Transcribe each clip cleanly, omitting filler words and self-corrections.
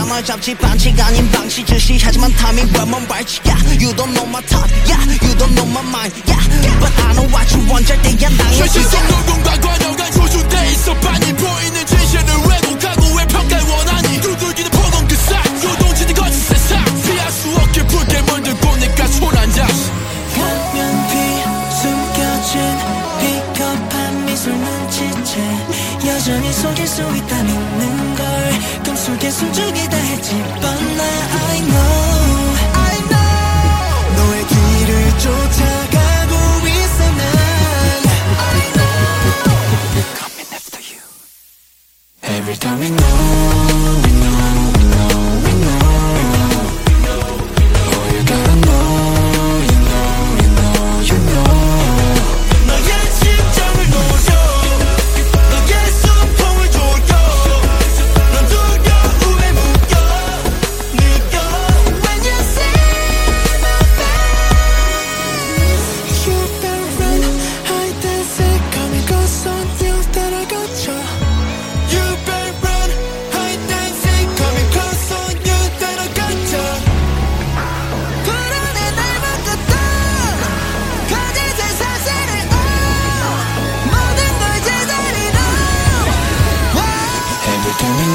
널 잡지 반칙 아닌 방치 주시하지만 타이밍 왜먼 발치 Yeah you don't know my type Yeah you don't know my mind Yeah but I know what you want 절대야 낭만 현실 속 누군가 관여가 조준돼 있어 빤히 보이는 진실을 왜곡하고 왜 평가를 원하니 두들기는 폭언 그 사이 요동치는 거친 세상 피할 수 없게 붉게 물들고 내가 초라한다 가면비 숨겨진 비겁한 미술 눈치채 여전히 속일 수 있다 믿는 걸 꿈속에 숨죽이다 했지 But now I know 너의 뒤를 쫓아가고 있어 난 I know Coming after you Every time we know We know, we know, we know Oh you gotta know You know, you know, you know 너의 심장을 녹여 너의 수포를 조여 넌 두려움에 묶여 느껴 When you see my face You better run hide and seek coming close on you 따라가줘 You better run hide and seek coming close on you 따라가줘 불안해 날 바꿨다 거짓의 사실을 모든 걸 제자리 놔 Every time we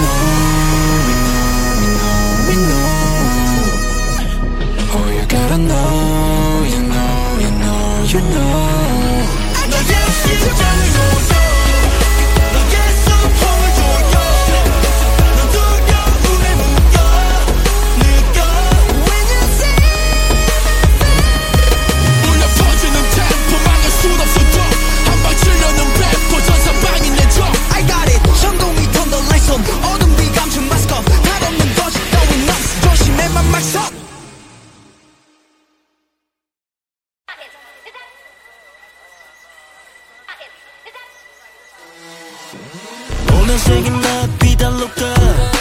know, we know, we know, we know Oh you gotta know, you know, you know, you know 너의 심장을 녹여 너의 수포를 조여 넌 두려움에 묶여 느껴 When you see 울려 퍼지는 템포 막을 순 없어도 한방 치려는 래퍼 전사방이 내줘 I got it 성공이 턴더 라이선 어둠 뒤 감춘 마스크 달없는 거짓 따윈 없어 조심해 만막석 오늘 생긴 나 비달로가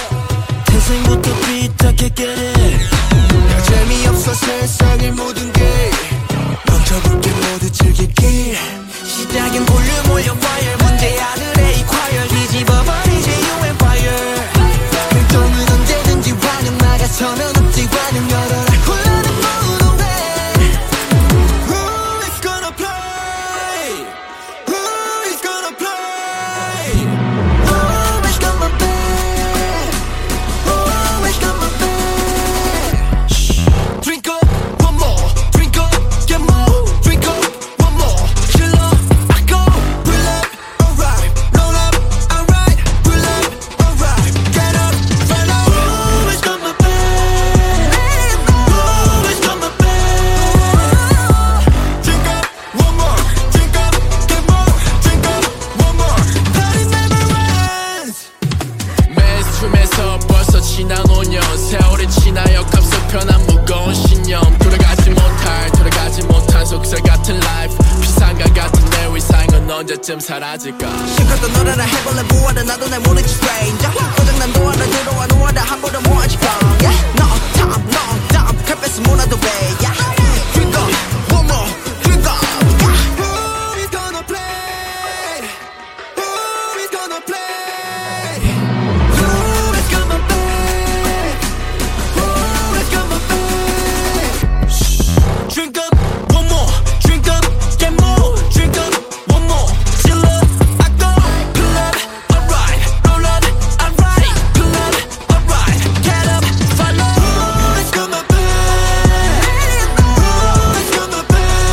태생부터 삐딱해 get it 재미없어 세상의 모든 게 멈춰볼게 모두 즐길게 시작엔 볼륨 올려 fire 문제 하늘에 이 과열 뒤집어버리지 you and fire 행동은 언제든지 환영 나가서면 없지 환영 열어라 홀라는 모든 way Who is gonna play Who is gonna play Who is gonna play Who is gonna play Drink up one more Drink up get more Drink up one more Chill up I go Pull up alright Roll up alright Pull up alright Get up follow Who is gonna play Who is gonna play Drink up one more Drink up get more Drink up one more Party never ends mainstream에서 벌써 지난 5년 세월이 지나여 값을 편한 무거운 신념 돌아가지 못한 속설 같은 life 비상과 같은 내 위상은 언제쯤 사라질까 실컷 너라라 해볼래 부활은 나도 날 모르지 stranger 고장난 도화를 들어와 놓아라 함부로 모아지 yeah no time 캡에서 무나도 왜 yeah drink up one more drink up yeah Who is gonna play? Who is gonna play? Who is gonna play? Who is gonna play? Drink up one more, drink up, get more, drink up one more, chill up, I go, pull up, alright, roll up, alright, pull up, alright, get up, follow. Who is gonna play? Who is gonna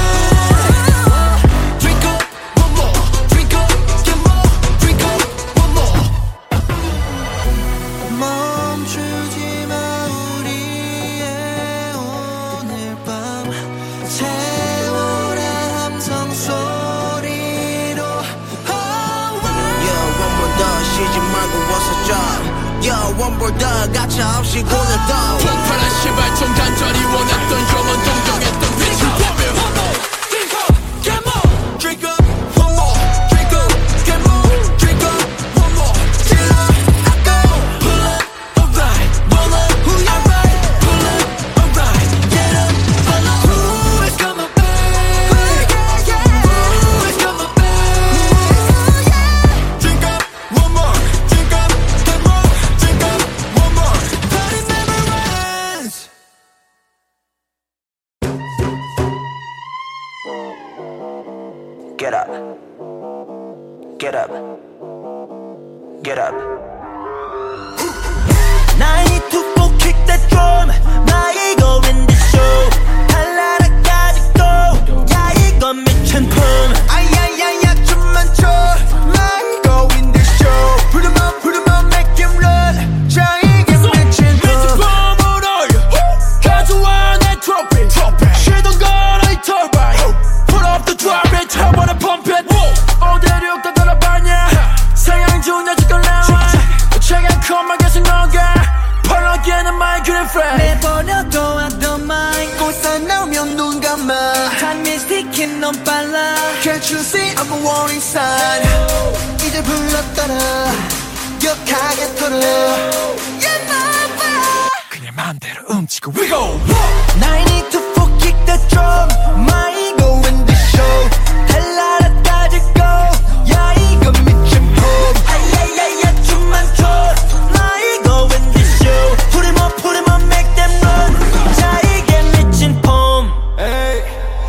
play? Drink up one more, drink up, get more, drink up one more. 멈추지 마 우리의 오늘 밤 채워라 함성 소리로 Yeah one more 더 쉬지 말고 어서 좀 Yeah one more 더 가차 없이 굴러도 폭발한 시발점 간절히 원했던 영원 동경했던 빛이 보며 Drink up, get more, drink up, one more, drink up, get more, drink up, one more, chill up, I go, pull up, alright, roll up, alright, pull up, alright, get up, follow. Who is gonna play? Who is gonna play? Drink up, one more, drink up, get more, drink up, one more. Party Get up. Get up. Get up. I need to go kick that drum. My ego in the show. 달라라 가지고. 야 이건 미친 품. 아야야야 춤만 춰. My ego in the show. Put 'em up, make him run. 자 이게 미친 품. 봄을 올려 가져와 내 트로피 시동 걸어 이 터바인 Put up the drop it 터보는 pump it 어디를 웃다 돌아봤냐 상향 좋은 여지껏 나와 최강 컴만 계속 녹아 펄럭이는 my good friend 내버려둬 I don't mind. 꽃사 나오면 눈 감아. 타임이 스틱인 넌 빨라. Can't you see I'm a warning sign. 이제 불렀더라 격하게 털어. Yeah, my 그냥 맘대로 움직여 We go I need to full kick the drum. My ego in the show. 달라라 가지고. 야 이건 미친 품. 아야야야 춤만 춰. My ego in the show. Put 'em up, make them run. 자 이게 미친 품. Hey,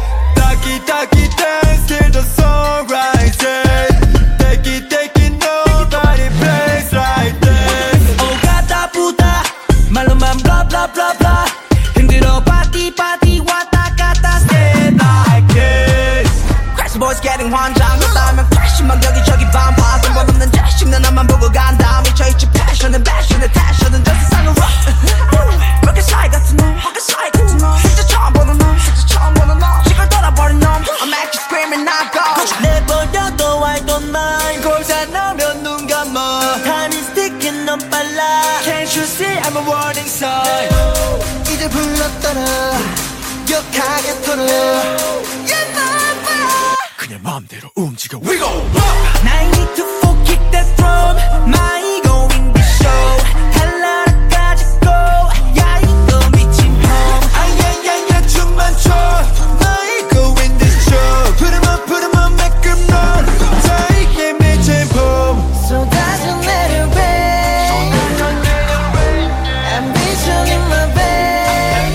taki dance till the sun rises. Take it, nobody plays like this. 오가다 부다 말로만 blah blah blah blah. 힘들어 파티 왔다 갔다 stay like this. Crazy boys getting 환장. 그렇다면 crash만 여기저기 반파. 근본 없는 자식 난 나만 보고 간다. 미쳐있지 passion은 passion은 저 세상은 rock. 그렇게 사이 같은 놈, 진짜 처음 보는 놈. 시골 돌아버린 놈. I'm actually screaming I go. 내버려둬 I don't mind. 골사 나오면 눈 감아. Time is ticking 넌 빨라. Can't you see I'm a warning sign. 이제 불렀더라 격하게 털어. Yeah, my 그냥 맘대로 움직여 We go I need to full kick that drum. My ego in the show. 달라라 가지고. 야 이거 미친 품. 아야야야 춤만 춰. My ego in the show. Put 'em up, make 'em run. 자 이게 미친 품. 쏟아져 내려배. Ambition in my veins.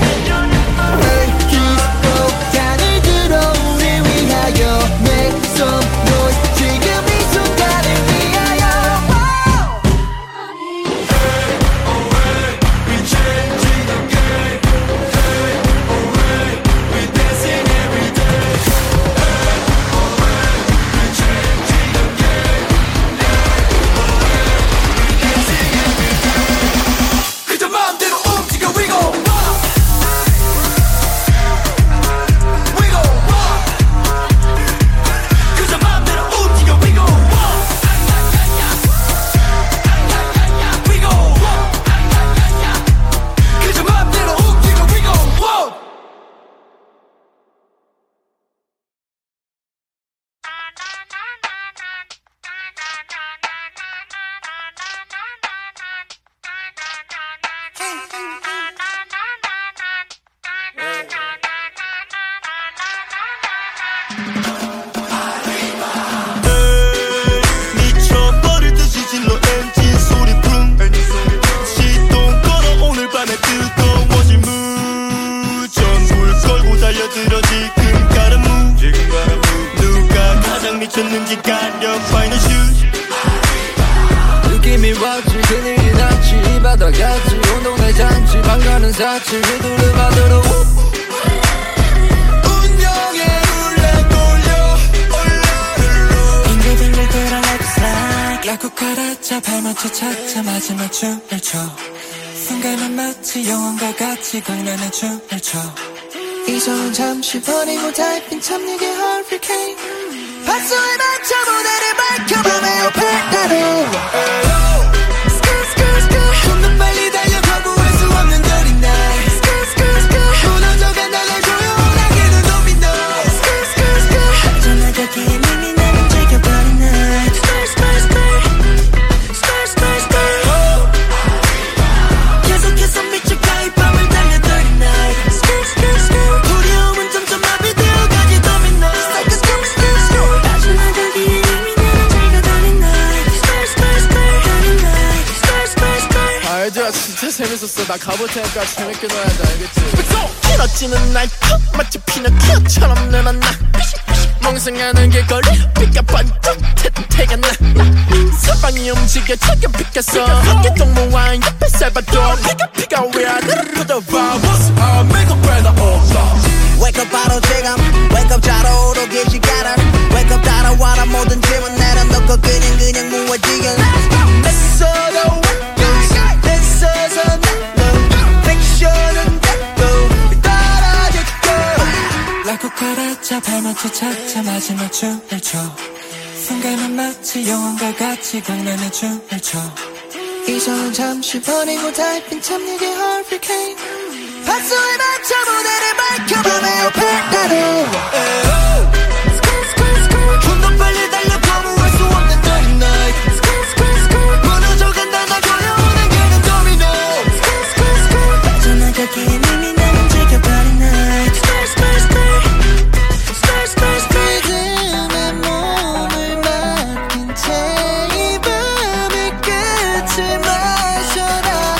기고 잔을 들어 우리 위하여. Make some noise. 지금 이 순간을 위하여. We changing the game. We dancing every day. We changing the game. 그저 마음대로 움직여 We go. We go. 그저 마음대로 움직여 We go. We go. 그저 마음대로 움직여 We go. 미쳐버리듯이 질러 엔진 소리 쿵. 시동 걸어 오늘 밤에 뜨거워진 무. 전불 걸고 달려들어 지금 가는 무. 누가 가장 미쳤는지 가려 find a shoes. 느낌이 왔지 그늘이 났지 이 바다 같지 운동회 잔치 방가는 사치 휘두르 받으러 운명의 룰렛 돌려 빙글빙글 돌아 like a slide. 약국하라차 발맞춰 차차 마지막 춤을 춰. 순간은 마치 영원과 같이 광란한 춤을 춰. 이성은 잠시 버리고 달빛 참내게 hurricane. 박수에 맞춰 무대를 밝혀 밤의 옆에 나를. 손도 빨리 달려 거부할 수 없는 dirty night. 무너져간다 널 조용하게는 도미노. 전화가기에 이미 나는 즐겨버린 night. 계속해서 미쳐가 이 밤을 달려 dirty night. 두려움은 점점 마비되어가지 도미노. 전화가기에 이미 나는 즐겨버린 night. 알죠 진짜 재밌었어 나 가볼 테니까 재밌게 놀아야 돼 알겠지 길어지는 날 마치 피노키오처럼 늘 만나. 멍성하는 길거리 비가 번쩍 태가 나 서방이 움직여 차가 비켜서 한개동무와인 옆에 살바도 피가 위아래로 뻗어봐 What's up make a better Wake up 바로 지금 Wake up 자러 오르기 시간을 Wake up 따라와라 모든 짐은 내려놓고 그냥 무너지게 Let's all the way Let's all the 픽션은 됐고 떨어질게 라쿠카라차 발맞춰 차차 마지막 춤을 춰 순간은 마치 영혼과 같이 강남의 춤을 춰 이성은 잠시 버리고 달빛 참내게 hurricane 박수에 맞춰 무대를 밝혀 밤의 옆에 나를 좀더 빨리 달려 거부할 수 없는 dirty night 무너져간다 나 걸려오는 길은 도미노 빠져나가기에 이미 나는 즐겨버린 night 리듬에 몸을 맡긴 채 이 밤의 끝을 마셔라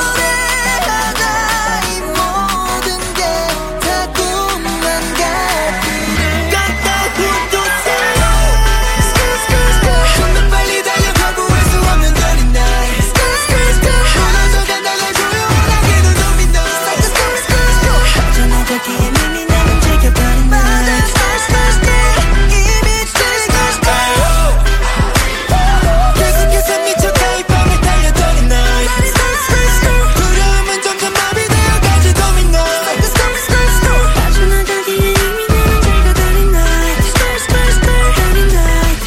노래하다 이 모든 게 다 꿈만 같은 깜빡 웃으세요 좀더 빨리 달려 거부할 수 없는 dirty night 무너져간다 날 조용하게 눈 도미노 빠져나가기에 이미 나는 즐겨버린 night 계속해서 미쳐가 이 밤을 달려 dirty night 두려움은 점점 마비 되어가지 도미노 빠져나가기에 이미 나는 즐겨 dirty night dirty night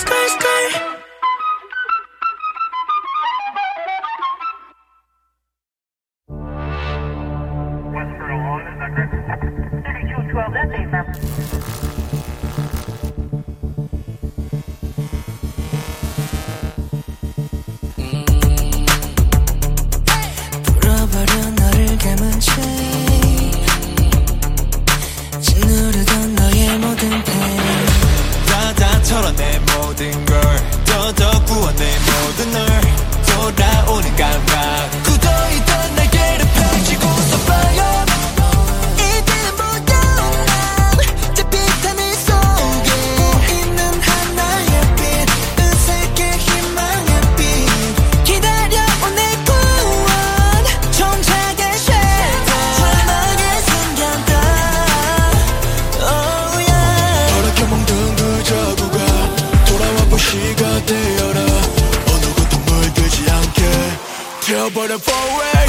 Westboro on, is that correct? 3212, that's a affirmative. 불어버려 너를 감은 채 짓누르던 너의 모든 pain 다 털어내 모든 걸 더 구워내 모든 널 돌아오는 감각 굳어있던 날개를 펼치고서 fire 이제보다 난 밋밋한 이 속에 있는 하나의 빛 으슥해 희망의 빛 기다려온 내 구원 정착의 쉘터 절망의 순간다 Oh yeah 더럽게 멍든 그 자구가 돌아와 볼 시가 되어라 어느 것도 물들지 않게 되어버려 forward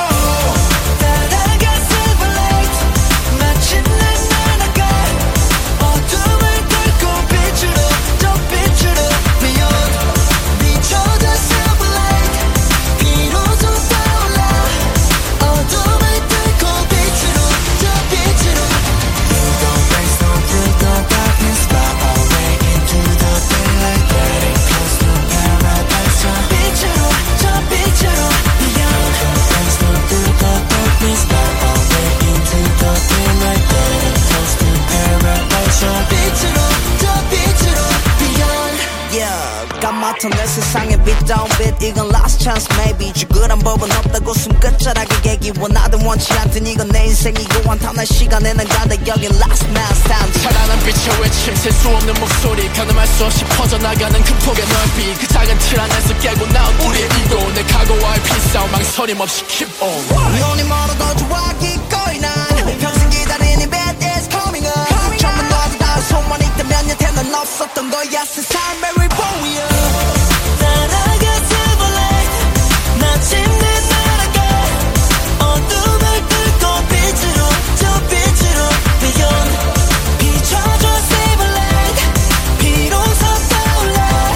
따라가 silver light 마침내 날아가 어둠을 뚫고 빛으로 저 빛으로 beyond 비춰져 silver light 비로소 떠올라 어둠을 뚫고 빛으로 저 빛으로 You don't face no through the darkness but our way into the daylight getting close to paradise 저 빛으로 저 빛으로 beyond face no through the darkness but our way into the daylight getting close to paradise 저 빛으로 저 빛으로 beyond Yeah 까맣던 내 세상에 빛다운 빛 이건 last chance maybe 죽으란 법은 없다고 숨 끝자락에 얘기 원하든 원치 않든 이건 내 인생이고 한탄할 시간에는 가다 여긴 last man's time 찬란한 빛의 외침 셀 수 없는 목소리 가늠할 수 없이 퍼져나가는 그 폭의 넓이 그 작은 틀 안에서 깨고 나온 우리의 이고 내 각오와의 피싸움 망설임 없이 keep on 눈이 멀어도 좋아 기꺼이 난 평생 기다린 이 bad days coming up 전부 너도 다 손만 있다면 여태 넌 없었던 거야 세상 Mary Bowie 따라가 silver light 마침내 날아가 어둠을 뚫고 빛으로 저 빛으로 beyond 비춰줘 silver light 비로소 떠올라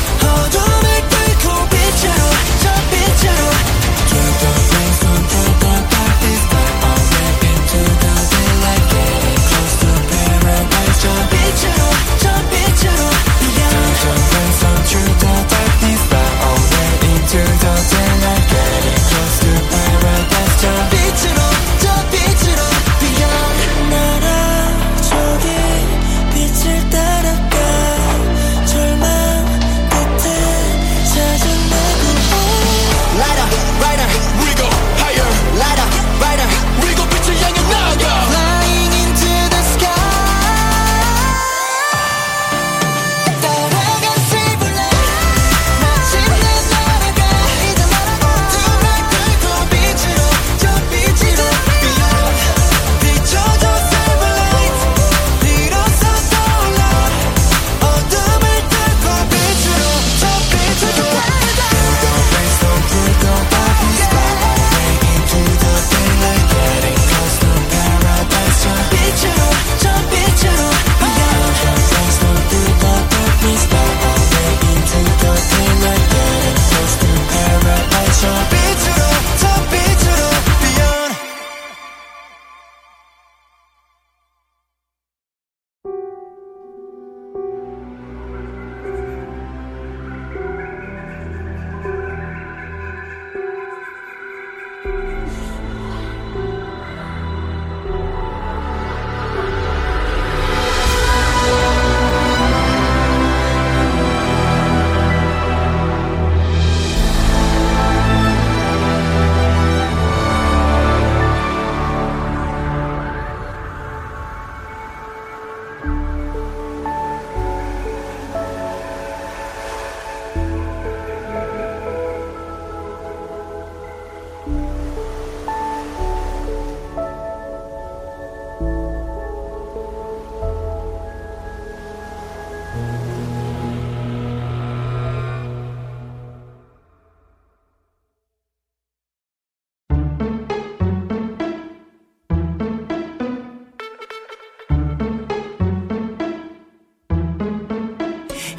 어둠을 뚫고 빛으로 저 빛으로 Through the rain, through the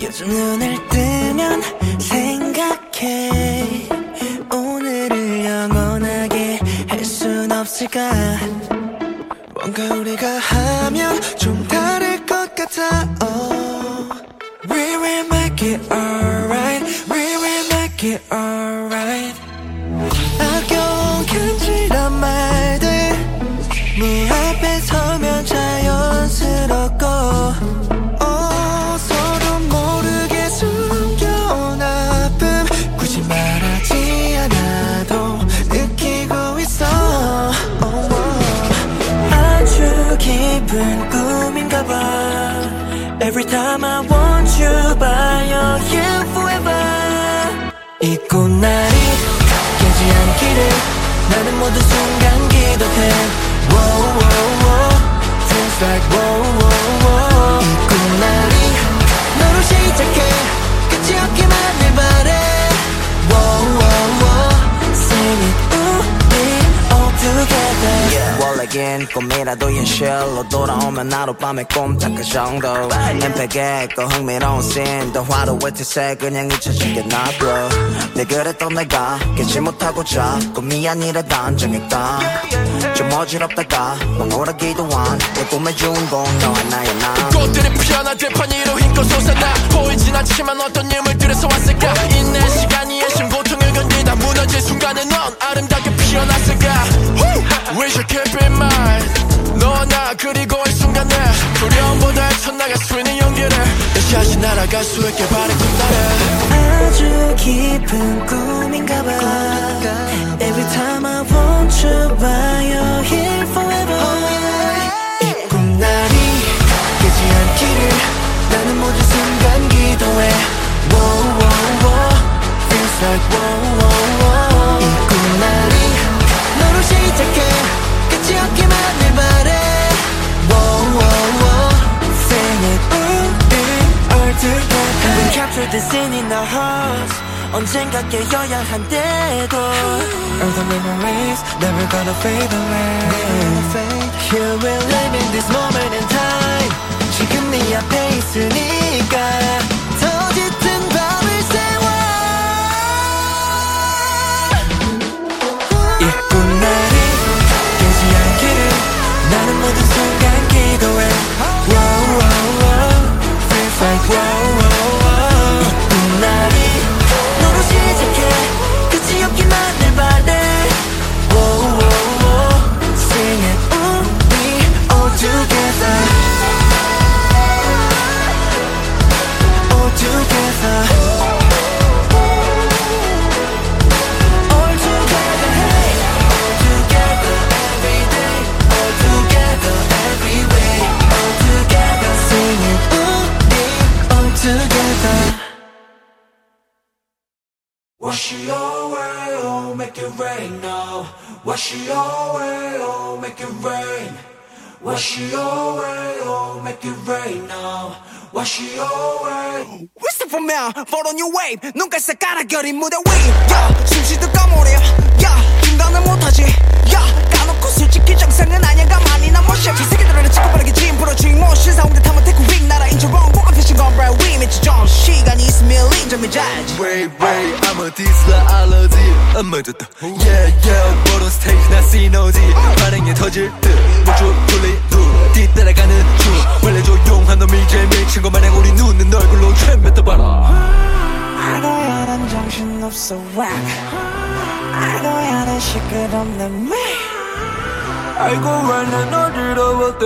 요즘 눈을 뜨면 생각해 오늘을 영원하게 할 순 없을까 뭔가 우리가 하면 좀 다를 것 같아 We will make it alright We will make it alright 아껴온 간지런 말들 네 앞에 서면 자연스럽고 서로 모르게 숨겨온 아픔 굳이 말하지 않아도 느끼고 있어 아주 깊은 꿈인가 봐 Every time I want you by your here forever 이 꽃날이 깨지 않기를 나는 모든 순간 기도해 Whoa, whoa, whoa Feels like whoa, whoa, whoa 이 꽃날이 너로 시작해 끝이 없기만을 바래 Whoa, whoa, whoa Sing it, 우리 all together 원래긴 꿈이라도 현실로 돌아오면 하룻밤에 꿈딱 정도 엠팩에 그 흥미로운 씬 더 화려해 태세 그냥 잊혀지게 놔둬 내 그랬던 내가 깨지 못하고 자꾸 미안이라 단정했다 좀 어지럽다가 멍울하기도 한 내 꿈의 주인공 너 하나야 나 꽃들이 피어나 들판 위로 힘껏 솟아나 보이진 않지만 어떤 인물들에서 왔을까 인내 시간이 애신 고통을 견디다 무너질 순간에 넌 아름답게 피어났을까 We should keep in mind 너와 나 그리고 이 순간에 두려움보다 헤쳐나갈 수 있는 용기를 다시 날아갈 수 있게 바래 꿈나래 아주 깊은 꿈인가 봐 Every time I want you by your here forever 이 꿈날이 깨지 않기를 나는 모든 순간 기도해 Whoa, whoa, whoa Feels like whoa, whoa, whoa 이 꿈날이 너로 시작해 끝이 없기만을 바래 Whoa, whoa, whoa Sing it, 우리 all together We capture the scene in our hearts 언젠가 깨어야 한데도 All the memories never gonna fade away Here we're living this moment in time 지금 네 앞에 있으니까 더 짙은 밤을 새워 이 꽃날이 깨지 않기를 나는 모든 순간 기도해 Wow, wow, wow Feels like wow, wow, wow 이 꽃날이 너로 시작해 끝이 없기만을 바래 Wow, wow, wow Sing it 우리 all together All together All together, hey All together every day All together every way All together Sing it 우리 all together Wash it away, oh make it rain now Wash it away, oh make it rain Wash it away, oh make it rain now Wash it away Whistle for me, fall on your wave 눈깔 깔아겨린 무대 위 yeah, 숨쉬도 까무려 yeah, 중단을 못하지 yeah, 까놓고 솔직히 정상은 아니야 가만히 난 모션 저 새끼들은 찍고 빠르게 짐 풀어주인 모션 사운드 타면 태국 윙 나라 인정 wrong 보안 패션 건 right we 매치 좀 시간이 있으면 링점이 자지 Wait, wait, I'm a diesel 알러지 엄마졌다 Yeah, yeah, 보던 스테이지 나 시너지 반응이 터질 듯 목줄 풀린 눈 뒤따라가는 중 원래 조용한 놈이 제일 미친 것 마냥 우리 눈은 얼굴로 촤 뱉어봐라 알고야 난 정신없어 whack 알고야 난 시끄럽는 매 알고 왜난 어지러웠대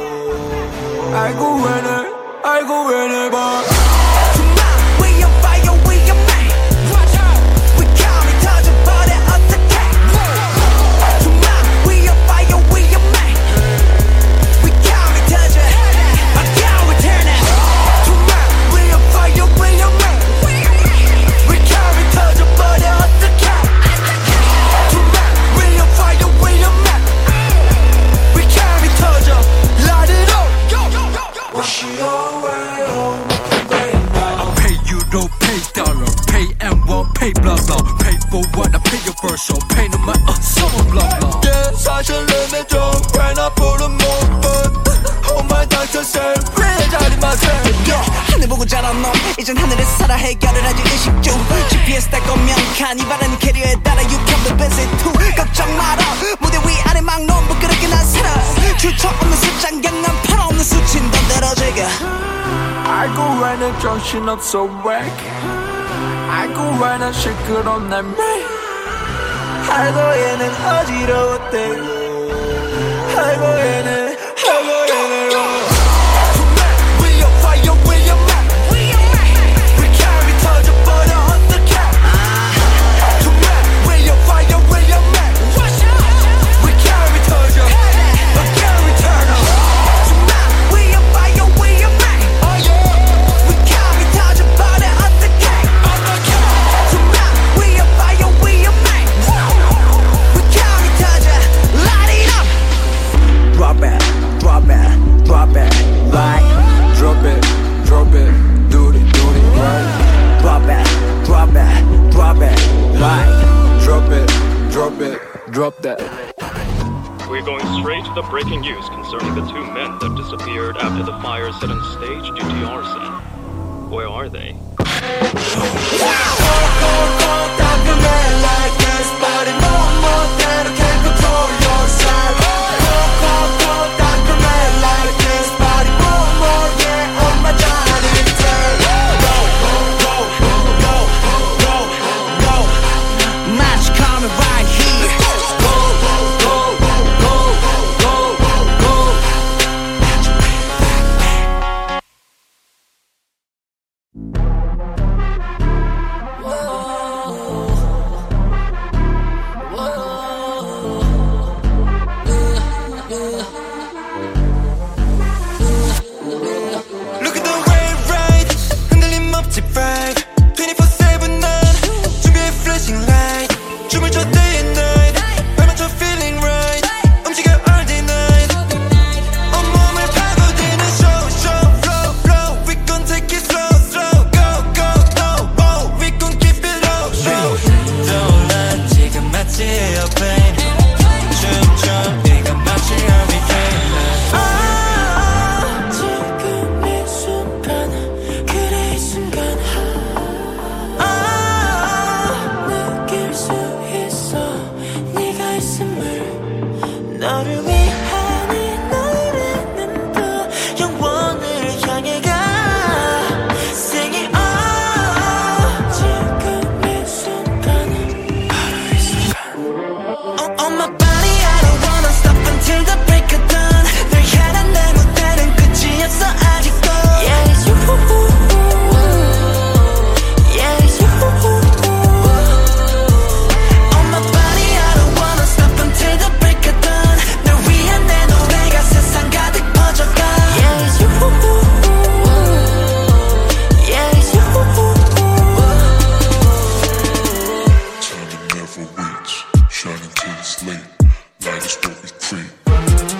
알고 왜날 봐 Tonight we on fire we on man We coming 터져버려 어떡해 Tonight we on fire we on man We coming 터져 I can't return it Tonight we on fire we on man We coming 터져버려 어떡해 Tonight we on fire we on man We coming 터져 Light it up Wash it away, oh make it rain 보고 자란 놈 이젠 하늘에 살아 해결을 하지 의식 중 GPS 닦고 명칸 이 바른 캐리어에 따라 You can be busy too 걱정 마라 무대 위 아래 막놈 부끄럽게 난 살아 출처 없는 숫장 경남 팔 없는 수친 던데로 제가 알고 왜 내 정신없어 왜 알고 왜 난 시끄러운 내 말 알고 얘는 어지러웠대 알고 얘는 We are fire, we are mad We carry 터져버려 어떡해 Tonight we are fire, we are mad We carry 터져 But carry turn up Tonight we are fire, we are mad We carry 터져버려 어떡해 Tonight we are fire, we are mad We carry 터져 Light it up Drop it, drop it, drop it Right Drop it, drop it, do it right Drop it, drop it, drop it Right Drop it, drop it, drop that We're going straight to the breaking news concerning the two men that disappeared after the fire set on stage due to arson. Where are they? Shining till it's late, light is what we create.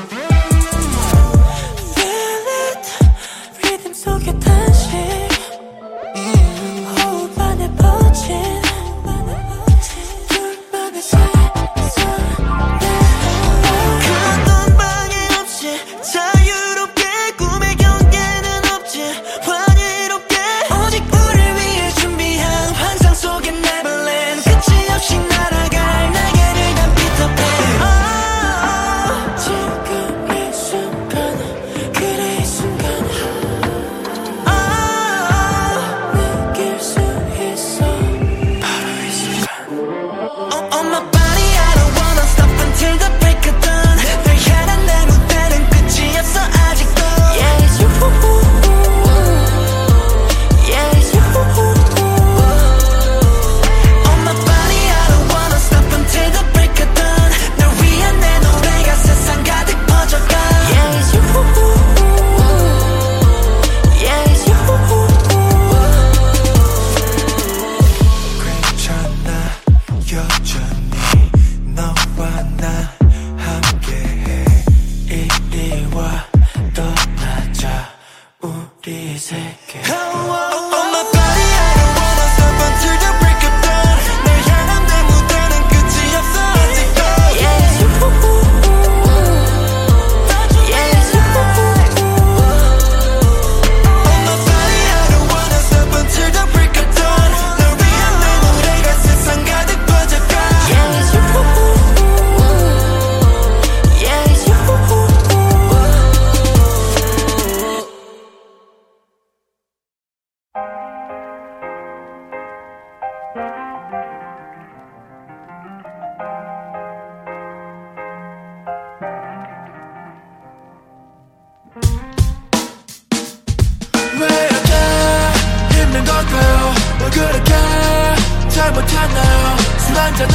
잘못했나요 술 한잔에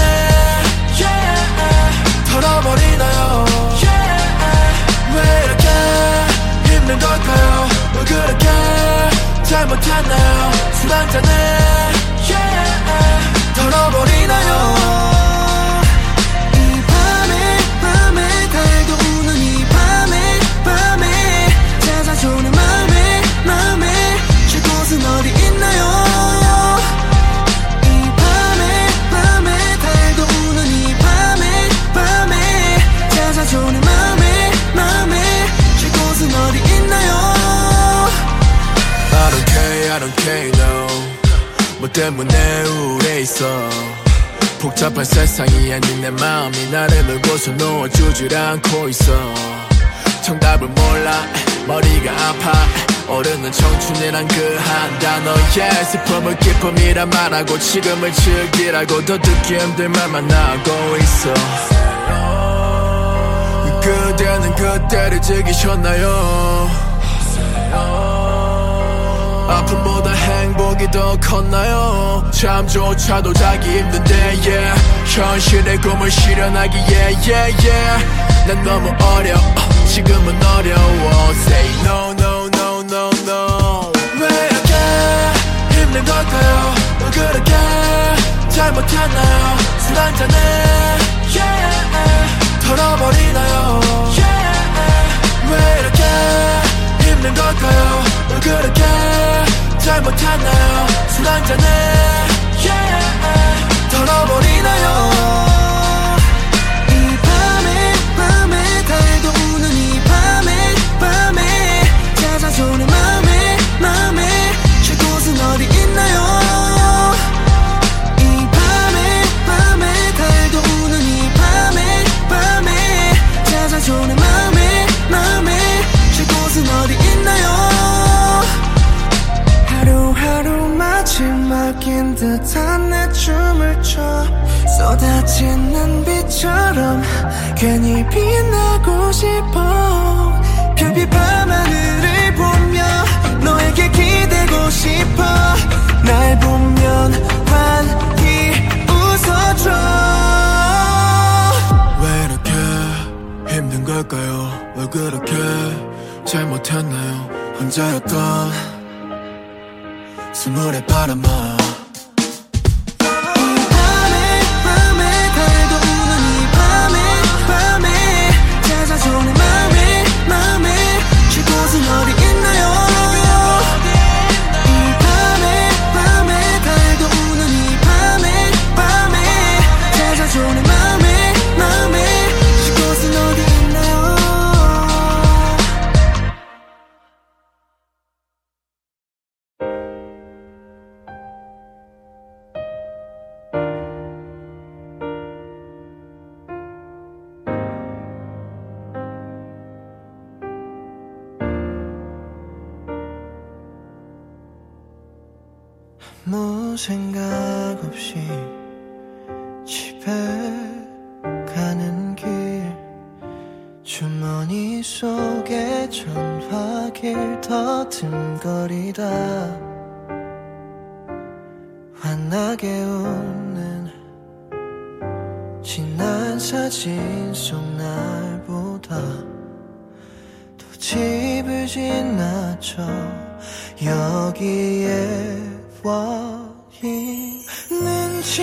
yeah. 털어버리나요 yeah. 왜 이렇게 힘든 걸까요 왜 그렇게 잘못했나요 술 한잔에 yeah. 털어버리나요 찾아오는 맘에 쉴 곳은 어디 있나요 이 밤에 달도 우는 이 밤에 찾아오는 맘에 쉴 곳은 어디 있나요 I don't care no 뭐 때문에 우울해 있어 복잡한 세상이 아닌 내 마음이 나를 물고서 놓아주질 않고 있어 정답을 몰라 머리가 아파 오르는 청춘이란 그 한 단어에 슬픔을 기쁨이라 말하고 지금을 즐기라고 더 듣기 힘들 말만 나오고 있어 그대는 그때를 즐기셨나요 아픔보다 행복이 더 컸나요 잠조차도 자기 힘든데 yeah. 현실의 꿈을 실현하기에 yeah. 난 너무 어려 지금은 어려워 Say no no no no no 왜 이렇게 힘든 걸까요 왜 그렇게 잘못했나요 술 한잔에 yeah. 털어버리나요 yeah. 왜 이렇게 힘든 걸까요 왜 그렇게 잘못했나요 술 한잔에 yeah. 털어버리나요 이 밤에 달도 우는 이 밤에 찾아오는 맘에 쉴 곳은 어디 있나요 이 밤에 달도 우는 이 밤에 찾아오는 맘에 쉴 곳은 어디 있나요 하루하루 마지막인 듯한 내 춤을 춰 쏟아지는 빛처럼 괜히 빛나고 싶어 별빛 밤하늘을 보며 너에게 기대고 싶어 날 보면 환히 웃어줘 왜 이렇게 힘든 걸까요 왜 그렇게 잘못했나요 혼자였던 스물의 바람아 찾아오는 맘에 쉴 곳은 어디 있나요 이 밤에 달도 우는 이 밤에 찾아오는 맘에 쉴 곳은 어디 있나요 아무 생각 없이 집에 가는 길 주머니 속에 전화길 더듬거리다 환하게 웃는 지난 사진 속 날보다 또 집을 지나쳐 여기에 와 있는지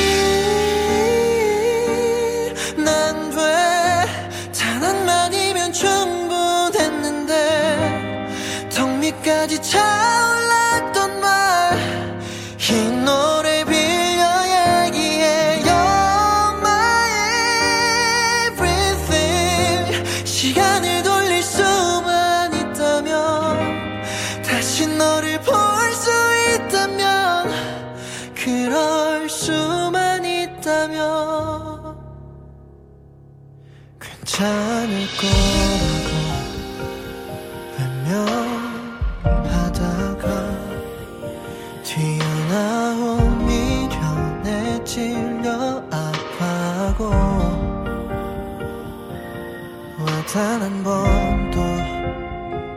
난 왜 단 한마디면 충분했는데 턱 밑까지 차올랐던 말 이 노래 빌려 얘기해 You're my everything 시간을 돌릴 수만 있다면 다시 너를 볼 수 있다면 그럴 수만 있다면 괜찮을 거라고 외면하다가 튀어나온 미련에 찔려 아파하고 왜 단 한 번도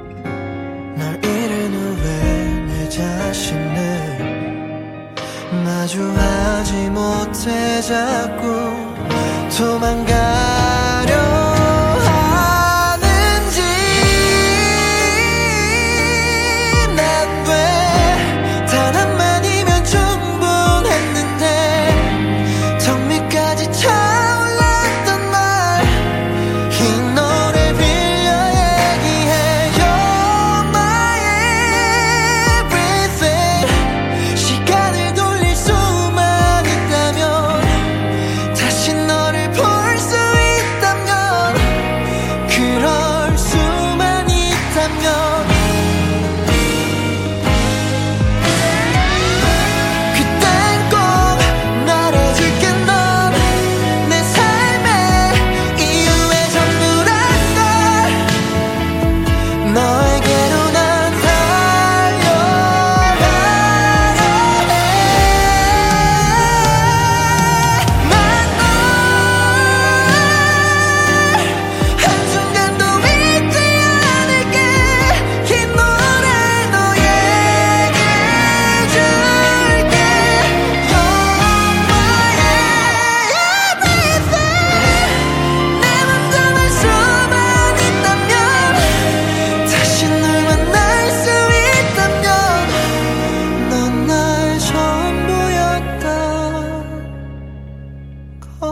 날 잃은 후에 내 자신을 마주하지 못해 자꾸 도망가려 하는지 난 왜 단 한마디면 충분했는데 턱 밑까지 차올랐던 말 이 노래 빌려 얘기해 You're my everything 시간을 돌릴 수만 있다면 다시 너를 볼 수 있다면 그럴 수만 있다면 그땐 꼭 말해줄게 넌 내 삶의 이유의 전부란 걸 너에게로 난 달려가려 해 난 널 한순간도 잊지 않을게 이 노래 너에게 줄게 You're my everything 내 맘 전할 수만 있다면 다시 널 만날 수 있다면 넌 나의 전부였던 걸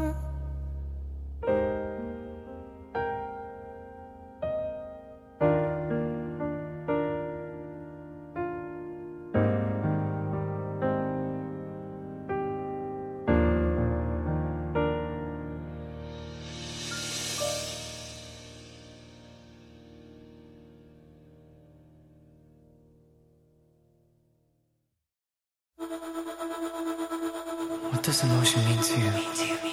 What does emotion mean to you?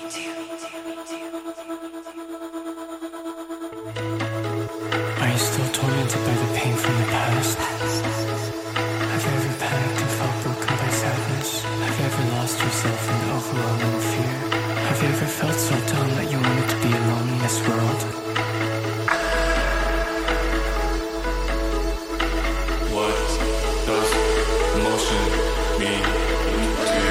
Are you still tormented by the pain from the past? Have you ever panicked and felt broken by sadness? Have you ever lost yourself in overwhelming fear? Have you ever felt so dumb that you wanted to be alone in this world? What does emotion mean to you?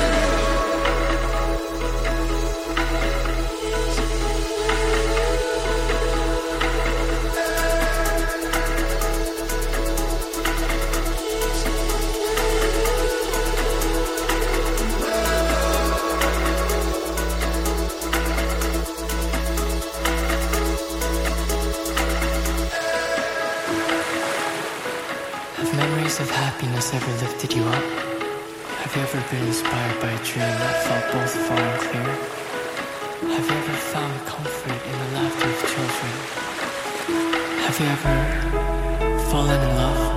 Have memories of happiness ever lifted you up? Have you ever been inspired by a dream that felt both far and clear? Have you ever found comfort in the laughter of children? Have you ever fallen in love?